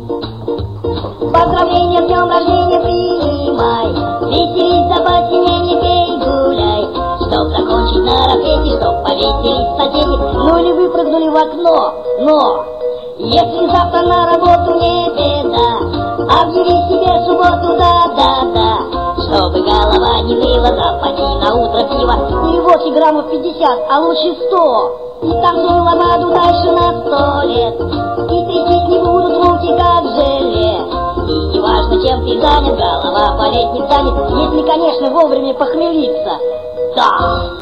Поздравления, с днем рождения принимай, веселись, забавь, не пей, гуляй. Чтоб закончить на рассвете, чтоб повеселиться дети, ну или выпрыгнули в окно. Но если завтра на работу не беда, объяви себе субботу, да-да-да. Чтобы голова не ныла, запади на утро пива, или водки граммов 50, а лучше 100. И танцуй ламаду дальше на 100 лет, и трястись не будут руки, как желе. И неважно, чем ты занят, голова болеть не станет, если, конечно, вовремя похмелиться. Да.